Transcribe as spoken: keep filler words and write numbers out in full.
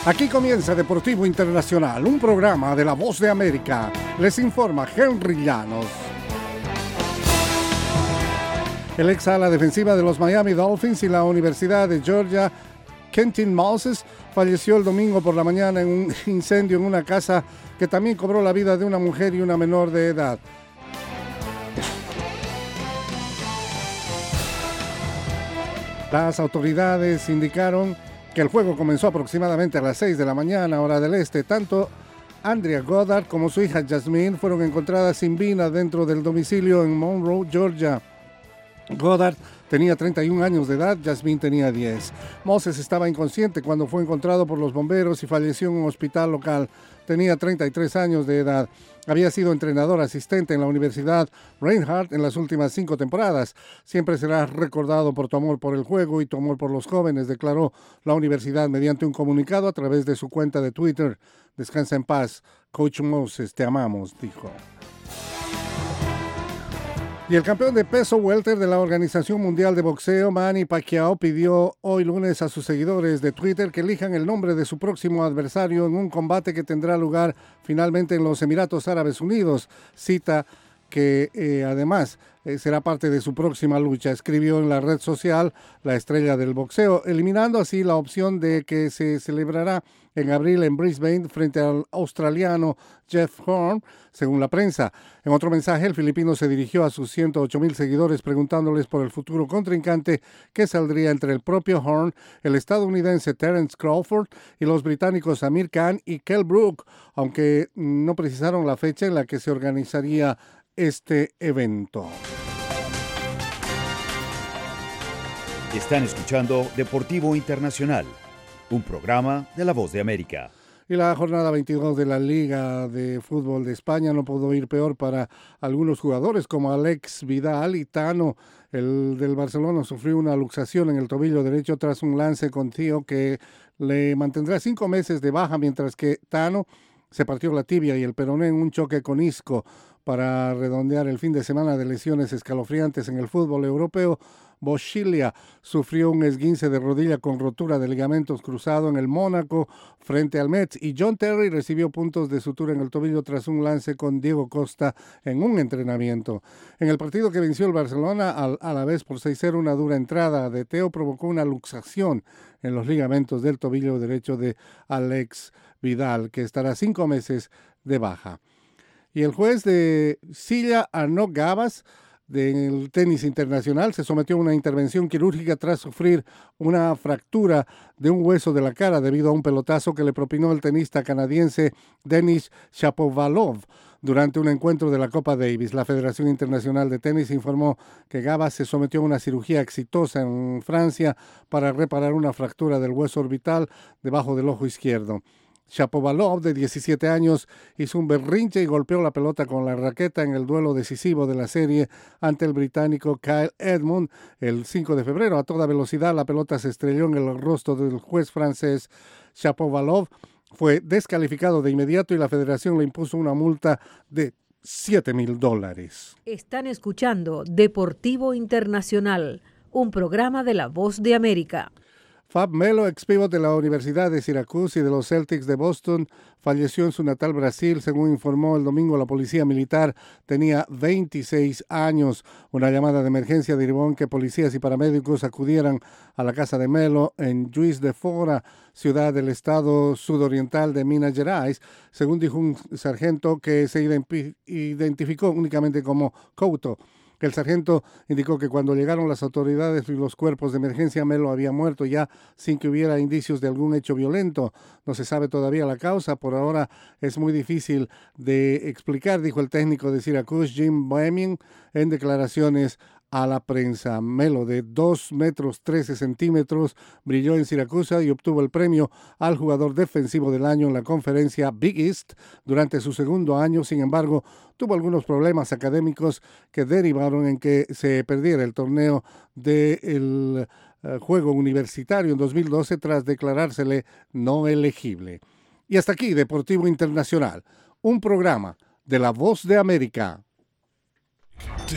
Aquí comienza Deportivo Internacional, un programa de La Voz de América. Les informa Henry Llanos. El ex ala defensiva de los Miami Dolphins y la Universidad de Georgia, Kenton Moses, falleció el domingo por la mañana en un incendio en una casa que también cobró la vida de una mujer y una menor de edad. Las autoridades indicaron que el fuego comenzó aproximadamente a las seis de la mañana, hora del este. Tanto Andrea Goddard como su hija Jasmine fueron encontradas sin vida dentro del domicilio en Monroe, Georgia. Goddard tenía treinta y un años de edad, Jasmine tenía diez. Moses estaba inconsciente cuando fue encontrado por los bomberos y falleció en un hospital local. Tenía treinta y tres años de edad. Había sido entrenador asistente en la Universidad Reinhardt en las últimas cinco temporadas. Siempre será recordado por tu amor por el juego y tu amor por los jóvenes, declaró la universidad mediante un comunicado a través de su cuenta de Twitter. Descansa en paz, Coach Moses, te amamos, dijo. Y el campeón de peso welter de la Organización Mundial de Boxeo, Manny Pacquiao, pidió hoy lunes a sus seguidores de Twitter que elijan el nombre de su próximo adversario en un combate que tendrá lugar finalmente en los Emiratos Árabes Unidos, cita que eh, además eh, será parte de su próxima lucha, escribió en la red social la estrella del boxeo, eliminando así la opción de que se celebrará en abril en Brisbane frente al australiano Jeff Horn, según la prensa. En otro mensaje, el filipino se dirigió a sus ciento ocho mil seguidores preguntándoles por el futuro contrincante que saldría entre el propio Horn, el estadounidense Terence Crawford y los británicos Amir Khan y Kell Brook, aunque no precisaron la fecha en la que se organizaría este evento. Están escuchando Deportivo Internacional, un programa de La Voz de América. Y la jornada veintidós de la Liga de Fútbol de España no pudo ir peor para algunos jugadores como Alex Vidal y Tano. El del Barcelona sufrió una luxación en el tobillo derecho tras un lance con Tío que le mantendrá cinco meses de baja, mientras que Tano se partió la tibia y el peroné en un choque con Isco. Para redondear el fin de semana de lesiones escalofriantes en el fútbol europeo, Boschilia sufrió un esguince de rodilla con rotura de ligamentos cruzado en el Mónaco frente al Metz, y John Terry recibió puntos de sutura en el tobillo tras un lance con Diego Costa en un entrenamiento. En el partido que venció el Barcelona al, a la vez por seis cero, una dura entrada de Teo provocó una luxación en los ligamentos del tobillo derecho de Alex Vidal, que estará cinco meses de baja. Y el juez de Silla, Arnaud Gabas, del tenis internacional, se sometió a una intervención quirúrgica tras sufrir una fractura de un hueso de la cara debido a un pelotazo que le propinó el tenista canadiense Denis Shapovalov durante un encuentro de la Copa Davis. La Federación Internacional de Tenis informó que Gabas se sometió a una cirugía exitosa en Francia para reparar una fractura del hueso orbital debajo del ojo izquierdo. Shapovalov, de diecisiete años, hizo un berrinche y golpeó la pelota con la raqueta en el duelo decisivo de la serie ante el británico Kyle Edmund el cinco de febrero. A toda velocidad la pelota se estrelló en el rostro del juez francés. Shapovalov fue descalificado de inmediato y la federación le impuso una multa de siete mil dólares. Están escuchando Deportivo Internacional, un programa de La Voz de América. Fab Melo, ex pívot de la Universidad de Syracuse y de los Celtics de Boston, falleció en su natal Brasil, según informó el domingo la policía militar. Tenía veintiséis años. Una llamada de emergencia derivó en que policías y paramédicos acudieran a la casa de Melo en Juiz de Fora, ciudad del estado sudoriental de Minas Gerais, según dijo un sargento que se identificó únicamente como Couto. El sargento indicó que cuando llegaron las autoridades y los cuerpos de emergencia, Melo había muerto ya sin que hubiera indicios de algún hecho violento. No se sabe todavía la causa, por ahora es muy difícil de explicar, dijo el técnico de Syracuse, Jim Boehmen, en declaraciones a la prensa. Melo, de dos metros trece centímetros, brilló en Siracusa y obtuvo el premio al jugador defensivo del año en la conferencia Big East durante su segundo año. Sin embargo, tuvo algunos problemas académicos que derivaron en que se perdiera el torneo del uh, juego universitario en dos mil doce tras declarársele no elegible. Y hasta aquí, Deportivo Internacional, un programa de La Voz de América.